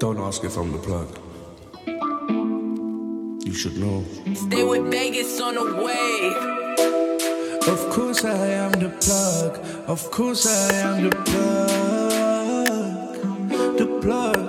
Don't ask if I'm the plug. You should know. Stay with Vegas on the way. Of course I am the plug. Of course I am the plug. The plug.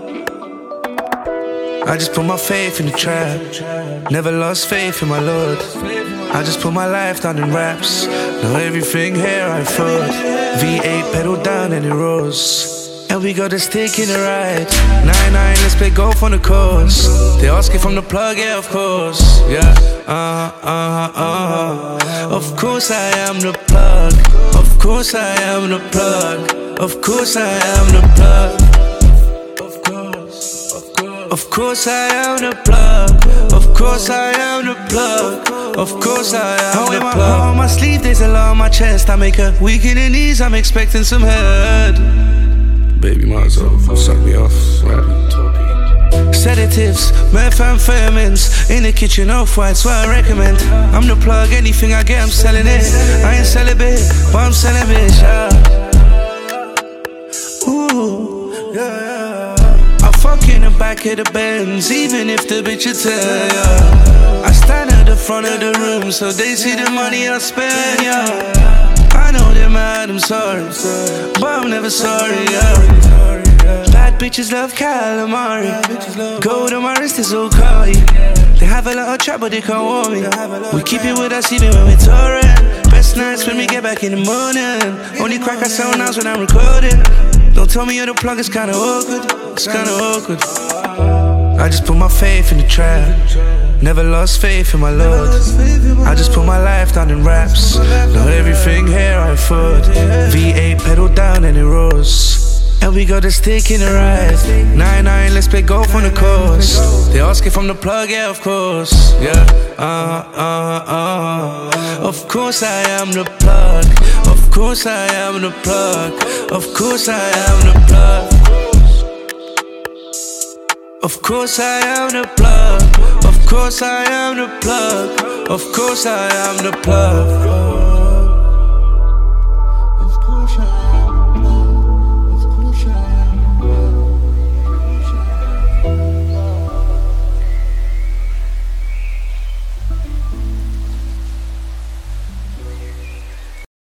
I just put my faith in the trap. Never lost faith in my Lord. I just put my life down in raps. Now everything here I thought. V8 pedal down and it rose. And we got a stick in the ride. 9-9, let's play golf on the course. They ask if I'm the plug, yeah, of course. Yeah, Of course I am the plug. Of course I am the plug. Of course I am the plug. Of course I am the plug. Of course I am the plug. Of course I am the plug. Heart on my sleeve, there's a lot on my chest. I make a weak in the knees, I'm expecting some head. Baby, might as well suck me off, right? Sedatives, methamphetamines in the kitchen, off-white's what I recommend. I'm the plug, anything I get, I'm selling it. I ain't celibate, but I'm selling bitch, yeah. Ooh, yeah. I fuck in the back of the Benz, even if the bitch is yeah. I stand at the front of the room, so they see the money I spend, yeah. I know they're mad, I'm sorry, but I'm never sorry, yeah. Bad bitches love calamari. Gold on my wrist is so coy. They have a lot of trap, but they can't warn me. We keep it with us even when we're touring. Best nights when we get back in the morning. Only crack our sound house when I'm recording. Don't tell me you're the plug, it's kinda awkward. It's kinda awkward. I just put my faith in the trap. Never lost faith in my Lord. I just put my life down in raps. Now everything here I thought. V8 pedal down and it rose. And we got a stick in the ride. 9-9, let's play golf on the course. They ask if I'm the plug, yeah, of course. Yeah, Of course I am the plug. Of course I am the plug. Of course I am the plug. Of course I am the plug. Of course I am the plug. Of course I am the plug.